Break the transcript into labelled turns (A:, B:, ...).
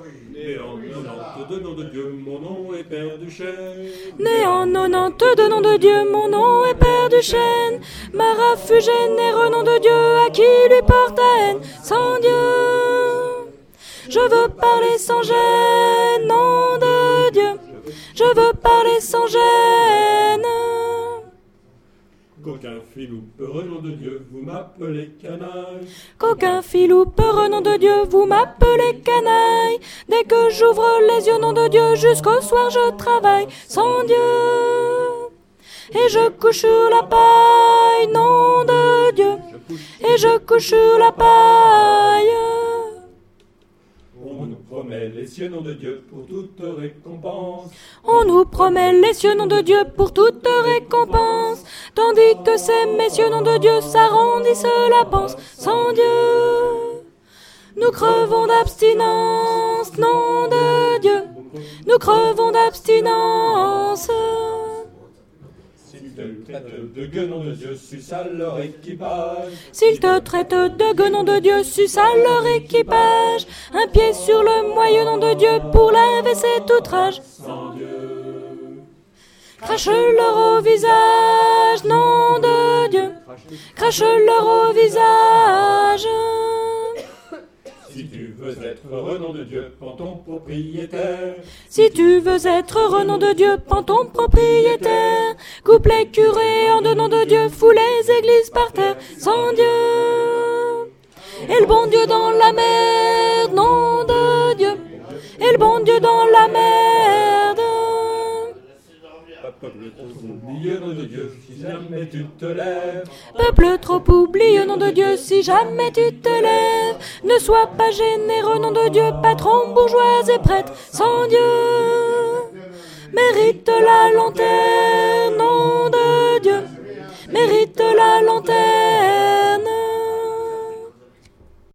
A: Né en 92, nom de Dieu, mon nom est Père Duchesne.
B: Né en 92, nom de Dieu, mon nom est Père Duchesne. Marat fut généreux, nom de Dieu, à qui lui porte haine. Sans Dieu, je veux parler sans gêne, nom de Dieu. Je veux parler sans gêne.
A: Qu'aucun filou peureux, nom de Dieu, vous m'appelez canaille.
B: Qu'aucun filou peureux, nom de Dieu, vous m'appelez canaille. Dès que j'ouvre les yeux, nom de Dieu, jusqu'au soir je travaille sans Dieu. Et je couche sur la paille, nom de Dieu. Et je couche sur la paille.
A: On nous promet les cieux, nom de Dieu, pour toute récompense.
B: On nous promet les cieux, nom de Dieu, pour toute récompense. Tandis que ces messieurs, nom de Dieu, s'arrondissent la panse. Sans Dieu, nous crevons d'abstinence, nom de Dieu. Nous crevons d'abstinence.
A: S'ils te traitent de gueux, nom de Dieu, suce à leur équipage.
B: S'ils te traitent de gueux, nom de Dieu, suce à leur équipage. Un pied sur le moyeu, nom de Dieu, pour laver cet outrage.
A: Sans Dieu,
B: Crache-leur au visage, nom de Dieu. Crache-leur au visage.
A: si tu veux être heureux, nom de Dieu, prends ton propriétaire.
B: Si tu veux être heureux, nom de Dieu, prends ton propriétaire. Coupe les curés en deux, nom de Dieu, fous les églises par terre. Sans Dieu, et le bon Dieu dans la merde, nom de Dieu. Et le bon Dieu dans la merde.
A: Peuple trop oublieux, nom de Dieu, si jamais tu te lèves.
B: Peuple trop oublieux, nom de Dieu, si jamais tu te lèves. Ne sois pas généreux, nom de Dieu, patron, bourgeois et prêtre. Sans Dieu, mérite la lanterne.